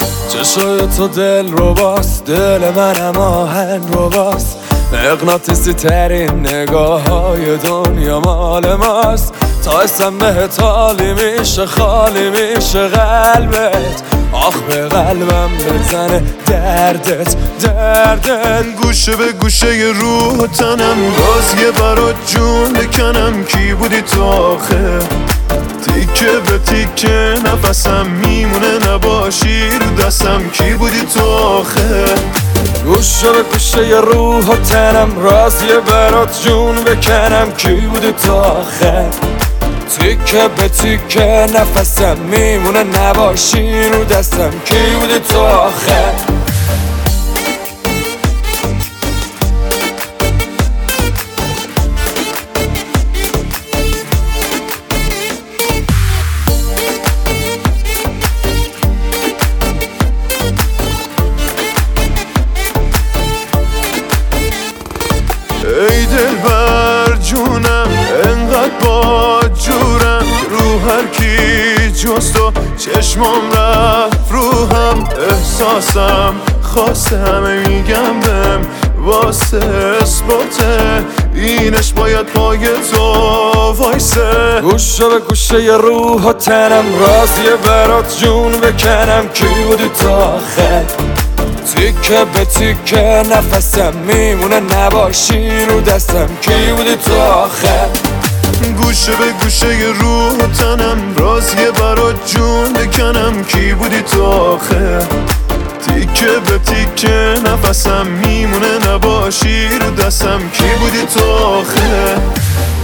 چشای تو دل رو باست، دل منم آهن رو باست. مغناطیسی ترین نگاه های دنیا مال ماست. تا اسم بهت حالی میشه، خالی میشه قلبت. آخ به قلبم بزنه دردت، دردت. گوشه به گوشه روح و تنم، باز یه برات جون بکنم. کی بودی تو آخه؟ تیکه به تیکه نفسم میمونه، نباشی رو دستم. کی بودی تو آخه؟ گوشه به گوشه روح و تنم، راضیه برات جون بکنم. کی بودی تو آخه؟ تیکه به تیکه نفسم میمونه، نباشی رو دستم. کی بودی تو آخه؟ ای دلبر جونم، انقدر با جورم. رو هر کی جز تو چشمام رفت روحم. احساسم خواسته همه میگم بهم، واسه اثباته اینش باید پای تو وایسه. گوشه به گوشه روح و تنم، راضیه برات جون بکنم. کی بودی تو آخه؟ تیکه به تیکه نفسم میمونه، نباشی رو دستم. کی بودی تو آخه؟ گوشه به گوشه روح و تنم، راضیه برات جون بکنم. کی بودی تو آخه؟ تیکه به تیکه نفسم میمونه، نباشی رو دستم. کی بودی تو آخه؟